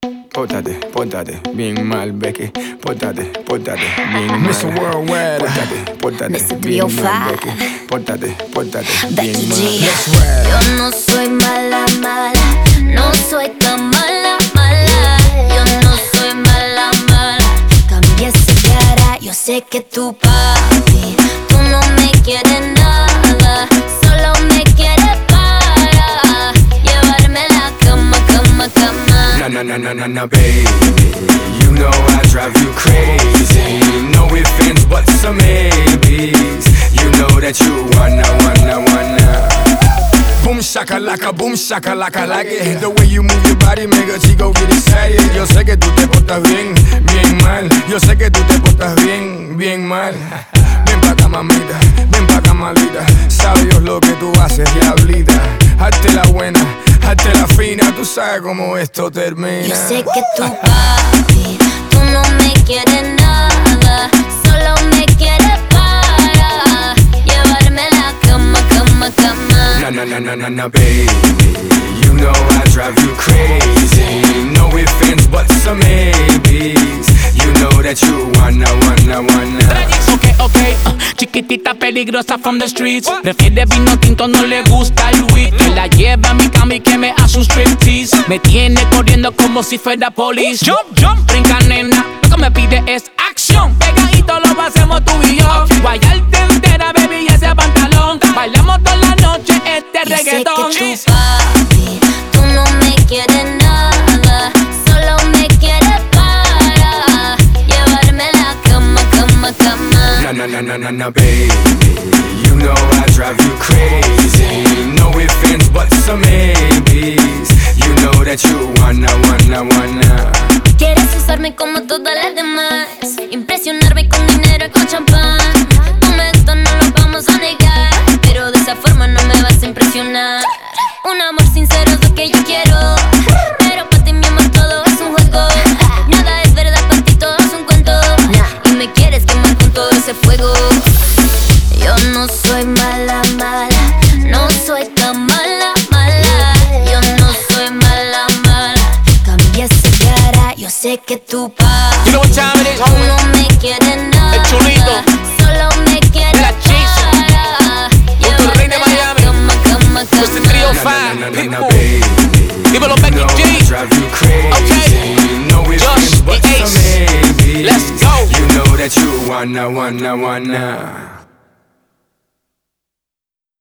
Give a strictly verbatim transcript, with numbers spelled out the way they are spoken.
Pórtate, pórtate, bien mal, Becky. Pórtate, pórtate, bien mal. mister Worldwide. Pórtate, pórtate, mister bien three oh mal, five. Becky. Pórtate, pórtate, Becky bien mal. G. Let's ride. Yo no soy mala, mala. No soy tan mala, mala. Yo no soy mala, mala. Cambié esa cara. Yo sé que tu papi, tú no me quieres nada. Solo me quieres para llevarme a la cama, cama, cama. Na na na na na na, baby. You know I drive you crazy. No ifs, ands, buts, or maybes. You know that you wanna, wanna, wanna. Boom shakalaka, boom shakalaka, like it. The way you move your body make a chico get excited. Yo sé que tú te portas bien, bien mal. Yo sé que tú te portas bien, bien mal. Ven pa' acá, mamita, ven pa' acá, malita. Sabe Dios lo que tú haces, diablita. Hazte la buena, hazte la fina. Tú sabes cómo esto termina. Yo sé que tu papi, tú no me quieres nada. Solo me quieres para llevarme a la cama, cama, cama. Na na na na na na, baby. You know I drive you crazy. No ifs, ands, buts, or maybes. You know that you wanna, wanna, wanna. Ok, ok, uh, chiquitita peligrosa from the streets. Prefiere vino tinto, no le gusta el weed. Que la lleva a mi cama y que me hace un striptease. Me tiene corriendo como si fuera police. Jump, jump, brinca nena, lo que me pide es acción. Pegadito lo hacemos tú y yo. Guayarte entera, baby, y ese pantalón. Bailamos toda la noche este Yo reggaetón. sé que tu papi, tú no me quieres nada. Solo me quieres para llevarme a la cama, cama, cama. Na na na na na na, baby. You know I drive you crazy. No ifs, ands, buts, or maybes. You know that you wanna, wanna, wanna. Quieres usarme como todas las demás, impresionarme con dinero y con champán. Tú me gustas, no lo vamos a negar, pero de esa forma no me vas a impresionar. Un amor sincero es lo que yo quiero, pero para ti mi amor todo es un juego. Nada es verdad, para ti todo es un cuento, y me quieres quemar con todo ese fuego. Yo no soy mala, mala, no soy tan mala, mala. Yo no soy mala, mala. Cambié esa cara, yo sé que tu papi, You know what time it is, tú homie? no me quieres nada. El chulito. Solo me quieres La Chisa. para Con tu rey de llevarme a la Miami. cama, cama, mister cama. three oh Na na five, na na na, Pitbull. baby. Dímelo, You Becky know G. I drive you crazy. Okay. No ifs, Josh, ands, buts, the or Ace. maybes. Let's go. You know that you wanna, wanna, wanna.